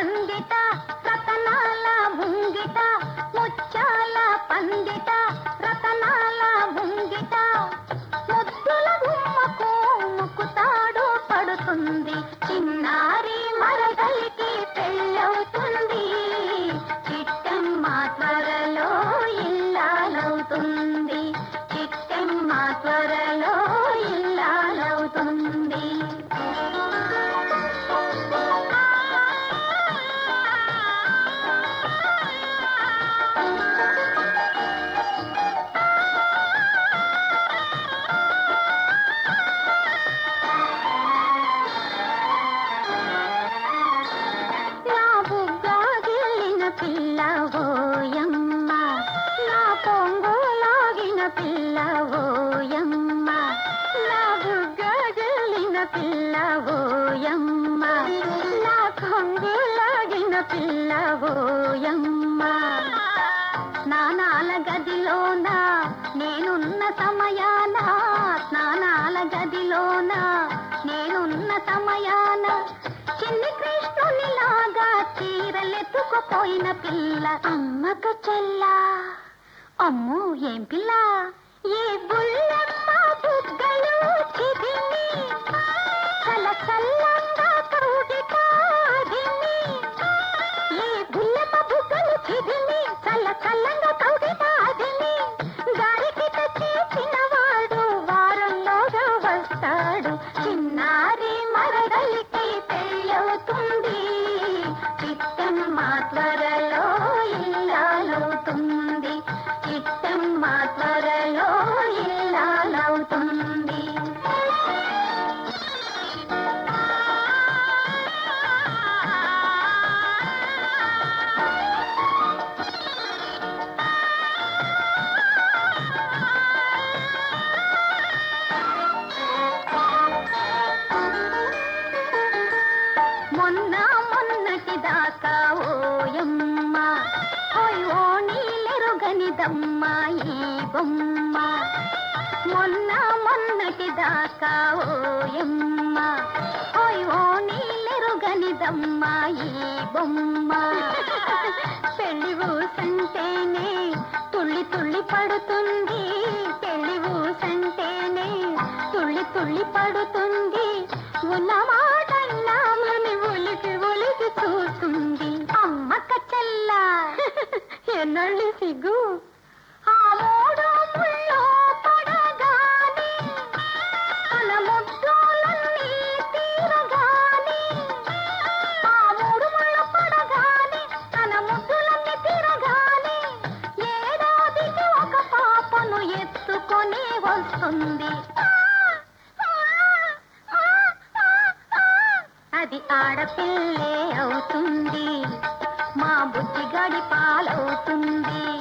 పందిట రతనాల ముంగిట ముచ్చాల పందిట రతనాల ముంగిట ముద్దుల గుమ్మకు ముక్కుతాడు పడుతుంది చిన్నారి మరదలికి పెళ్ళవుతుంది చిట్టమ్మ త్వరలో ఇల్లాలవుతుంది చిట్టమ్మ త్వరలో ఇల్లాలవుతుంది పిల్లవోయమ్మ నా పొంగులాగిన పిల్లవోయమ్మ నా బుగ్గగిలిన పిల్లవోయమ్మ నా కొంగులాగిన పిల్లవోయమ్మ స్నానాల గదిలోన నేనున్న సమయాన స్నానాల గదిలోన నేనున్న సమయాన చిన్ని కృష్ణునిలాగా చీరలెత్తుకుపోయిన పిల్ల అమ్మకు చెల్లా అమ్మో ఏం పిల్ల ఏ బుల్లమ్మ బుగ్గలు చిదిమి చల్ల చల్లంగా కౌగిటాడిని ఏ బుల్లమ్మ బుగ్గలు చిదిమి చల్ల చల్లంగా కౌగిటాడిని గారికి తెచ్చి చిన్నవాడు వారంలోగా వస్తాడు చిన్నారి మరదలికి పెళ్ళవుతుంది చిట్టమ్మ త్వరలో ఇల్లాలవుతుంది చిట్టమ్మ త్వరలో ఇల్లాలవుతుంది మొన్నటి దాకా ఓయమ్మ ఓ నీలెరుగనిదమ్మ ఈ బొమ్మ మొన్నటి దాకా ఓయమ్మ ఓ నీలెరుగనిదమ్మ ఈ బొమ్మ పెళ్లి ఊసంటేనే తుళ్ళి తుళ్ళి పడుతుంది పెళ్లి ఊసంటేనే తుళ్ళి తుళ్ళి పడుతుంది ఉన్నమాటన్నా మని ఒలికి ఒలికి చూస్తుంది అమ్మక చెల్లా ఎన్నళ్ళి సిగ్గు ఆ మూడు ముళ్ళు పడగాని తన ముద్దులన్నీ తీరగాని ఆ మూడు ముళ్ళు పడగాని తన ముద్దులన్నీ తీరగాని ఏడాదికి ఒక పాపను ఎత్తుకొని వస్తుంది అది ఆడపిల్లే అవుతుంది మా బుద్ధిగాడి పాలవుతుంది